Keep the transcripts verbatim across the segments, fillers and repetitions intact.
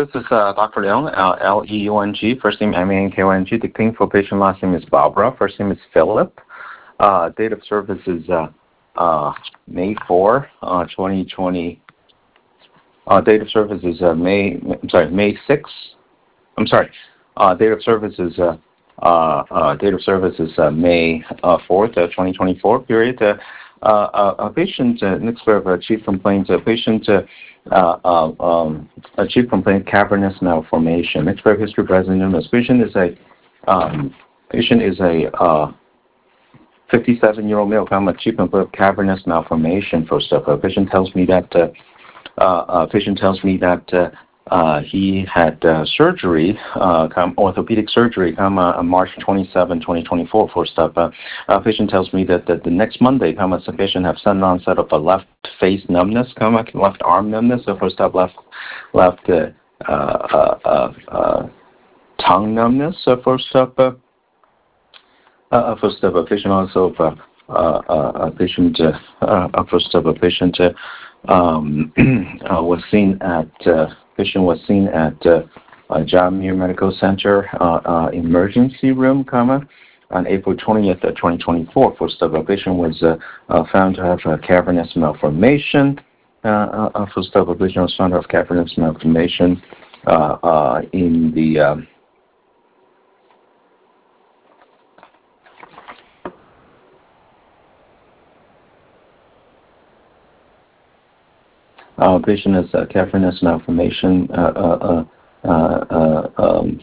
This is uh, Doctor Leung, uh, L E U N G, first name M A N K O N G. The claim for patient last name is Barbara, first name is Philip. Uh, date of service is uh, uh, May fourth, uh, twenty twenty. Uh, date of service is uh, May, I'm sorry, May sixth. I'm sorry. Uh, date of service is uh, uh, uh, date of service is uh, May uh, fourth, uh, twenty twenty-four. Period. Uh, uh, a patient uh, next for a chief complaint. A patient uh, uh, uh, um, a chief complaint cavernous malformation. Next for history present illness. Patient is a um, patient is a uh, fifty-seven-year-old male. Comma chief complaint cavernous malformation. For stuff. A patient tells me that. Uh, uh, a patient tells me that. Uh, Uh, he had uh, surgery, uh, come, orthopedic surgery, come uh, on March twenty-seventh, twenty twenty-four. For stuff. Uh, a patient tells me that, that the next Monday, come, a patient have sudden onset of a left face numbness, come, left arm numbness. So for stuff, left left uh, uh, uh, uh, tongue numbness. So for stuff, uh, uh, for stuff, a patient also uh, uh, a patient uh, uh, for stuff, a patient uh, um, uh, was seen at. Uh, Patient was seen at uh, uh, John Muir Medical Center uh, uh, emergency room, comma, on April twentieth, twenty twenty-four. For stuff, a patient was uh, uh, found to have a cavernous malformation. Uh, uh, for stuff, a patient was found to have cavernous malformation uh, uh, in the um, Uh, patient is uh, cavernous malformation. Uh, uh, uh, uh, um,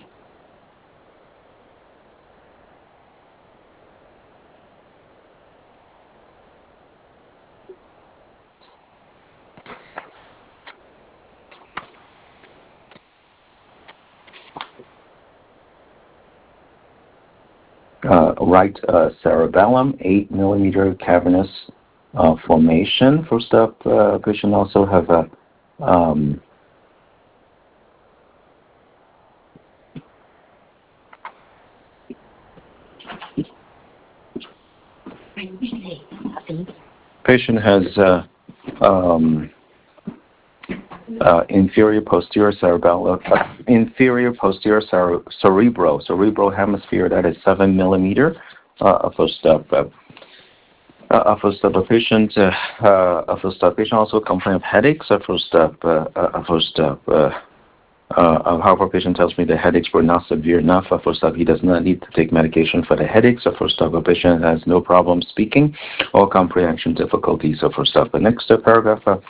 uh, right uh, cerebellum, eight millimeter cavernous uh, formation. First up, uh, patient also have a um, patient has uh, um, uh, inferior posterior cerebellar, uh, inferior posterior cere- cerebral cerebral hemisphere that is seven millimeter. Uh, first up. Uh, Uh, first up, a patient, uh, uh, first up, patient also complain of headaches. Uh, first up, uh, uh, first up, uh, uh, however, patient tells me the headaches were not severe enough. Uh, first up, he does not need to take medication for the headaches. Uh, first up, a patient has no problem speaking or comprehension difficulties. So first up, the next uh, paragraph. Uh,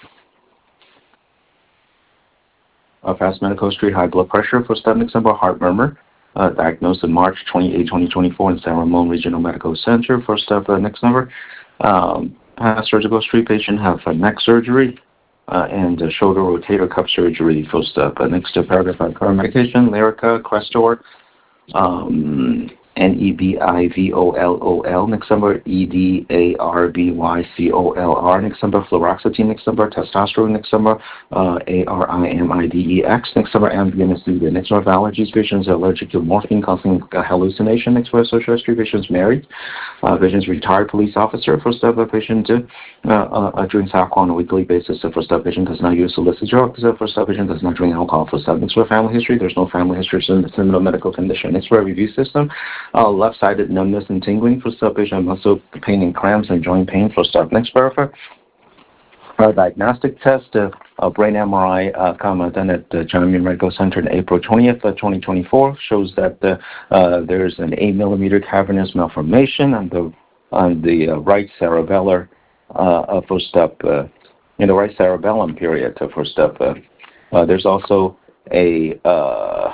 uh, past medical history, high blood pressure. First up, next number, heart murmur. Uh, diagnosed in March twenty-eighth, twenty twenty-four in San Ramon Regional Medical Center. First up, uh, next number. Um, past surgical history, patient have a neck surgery uh, and a shoulder rotator cuff surgery. First up, uh, next to paragraph on current medication, Lyrica, Crestor, um, N E B I V O L O L, next number, E D A R B Y C O L R, next number, fluoxetine, next number, testosterone, next number, uh, A R I M I D E X, next number, ambient anesthesia, next number, allergies, patients allergic to morphine causing uh, hallucination, next number, social history, patients married, uh, patients retired police officer, first up, a patient uh, uh, drinks alcohol on a weekly basis, the first up, patient does not use illicit drugs, the first up, patient does not drink alcohol, first up, next number, family history, there's no family history, so it's no medical condition, next number, review system, Uh, left-sided numbness and tingling for step patient, muscle pain and cramps and joint pain for step. Next paragraph. Uh, diagnostic test, uh, uh, brain M R I, uh, comma, done at the John Muir Medical Center on April twentieth, twenty twenty-four, shows that uh, uh, there's an eight millimeter cavernous malformation on the on the uh, right cerebellar uh, first step uh, in the right cerebellum period uh, first step. Uh, uh, there's also a uh,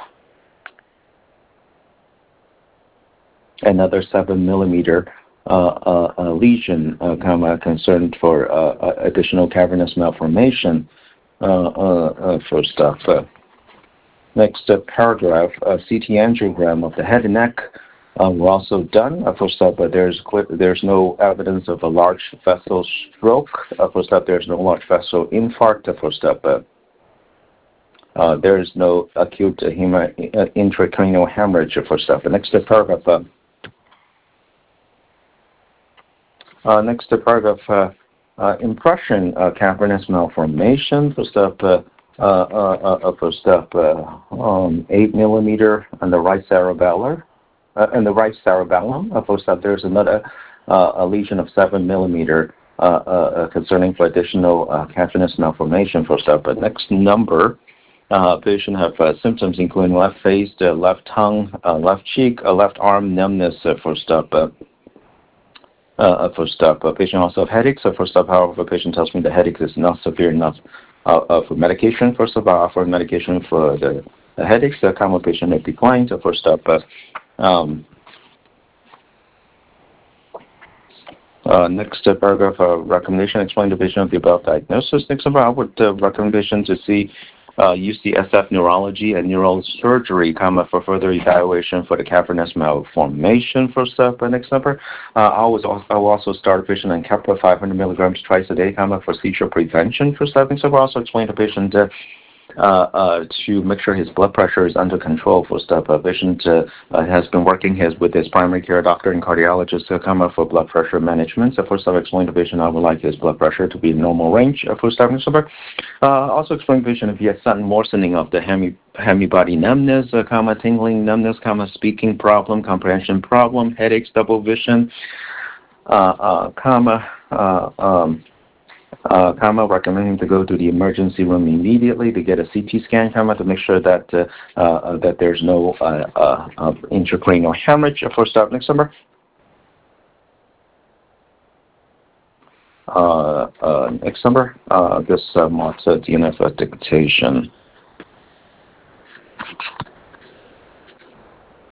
another seven millimeter uh, uh, uh, lesion uh, comma, concerned for uh, additional cavernous malformation uh, uh, uh, for stuff. Uh, next uh, paragraph, uh, C T angiogram of the head and neck uh, were also done uh, for stuff, but there's clear, there's no evidence of a large vessel stroke uh, for stuff. There's no large vessel infarct uh, for stuff. Uh, uh, there is no acute uh, hema, uh, intracranial hemorrhage for stuff. The next uh, paragraph. Uh, Uh, next to paragraph, uh, uh, impression, uh, cavernous malformation. First up, uh, uh, uh, uh, first up, uh, um, eight millimeter on the right cerebellar, uh, in the right cerebellum. Uh, first up, there's another uh, a lesion of seven millimeter uh, uh, uh, concerning for additional uh, cavernous malformation. First up, but next number. Uh, patient have uh, symptoms including left face, uh, left tongue, uh, left cheek, uh, left arm numbness. Uh, first up. Uh, Uh, first up, a patient also have headaches. So first up, however, a patient tells me the headache is not severe enough uh, uh, for medication. First up, I offer medication for the, the headaches. The common patient have declined. So first up, uh, um, uh, next uh, paragraph, uh, recommendation, explain the patient of the above diagnosis. Next up, I would uh, recommendation to see uh, U C S F neurology and neurosurgery, comma, for further evaluation for the cavernous malformation. First up, uh, next number. Uh, I, was also, I will also start a patient on Keppra five hundred milligrams twice a day, comma, for seizure prevention. First up, so I will also explain to the patient uh, uh, uh, to make sure his blood pressure is under control. First up, a patient uh, uh, has been working his, with his primary care doctor and cardiologist to come up for blood pressure management. So first up, explain to the patient I would like his blood pressure to be in normal range. Uh, first up, number. Uh, also explain to the patient if he has sudden worsening of the hemi, hemi body numbness, uh, comma, tingling numbness, comma, speaking problem, comprehension problem, headaches, double vision, uh, uh, comma, uh, um, Uh, comma, recommending to go to the emergency room immediately to get a C T scan, comma, to make sure that uh, uh, that there's no uh, uh, uh, intracranial hemorrhage. First up, next number. Uh, uh, next number. Uh, this uh, marks uh, D N F dictation.